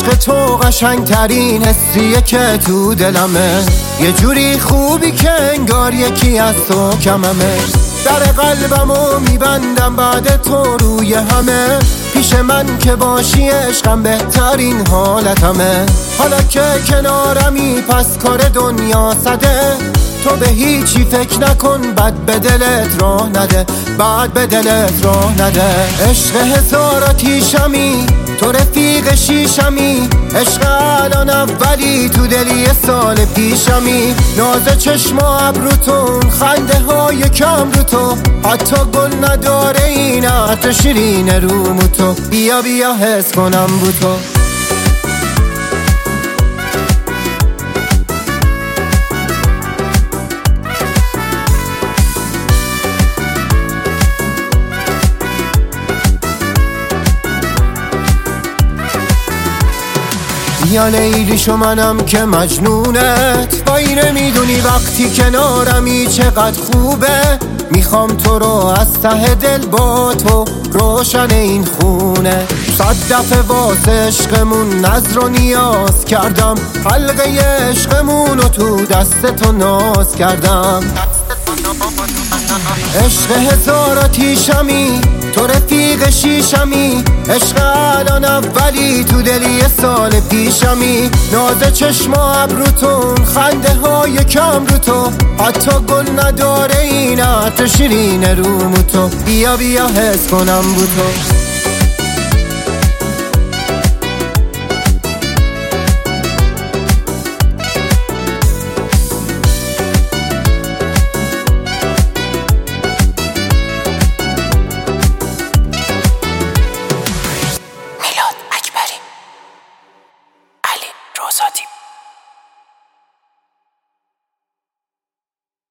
عشق تو قشنگترین حسیه که تو دلمه، یه جوری خوبی که انگار یکی از تو کممه. در قلبمو میبندم بعد تو روی همه، پیش من که باشی عشقم بهترین حالتمه. حالا که کنارمی پس کار دنیا سده، تو به هیچی فکر نکن بد به دلت راه نده، بد به دلت راه نده. عشق هزار آتیشمی تو رفیق شیشمی، عشق الان اولی تو دلی سال پیشمی. ناز چشم و ابروتون خنده های کم رو تو، حتی گل نداره این عطر شیرین رومو تو. بیا بیا حس کنم بو تو. یا لیلیشو منم که مجنونت، وای نمیدونی وقتی کنارمی چقدر خوبه. میخوام تو رو از ته دل با تو روشن این خونه. 100 دفعه واسه عشقمون نظر و نیاز کردم، حلقه عشقمونو تو دست تو ناز کردم. عشق هزار آتیشمی تو رفیق شیشمی، عشق الان اولی تو دلی سال پیشمی. ناز چشم و ابروتون خنده های کم رو تو، حتی گل نداره این عطر شیرین رومو تو. بیا بیا حس کنم بو تو. روزاتی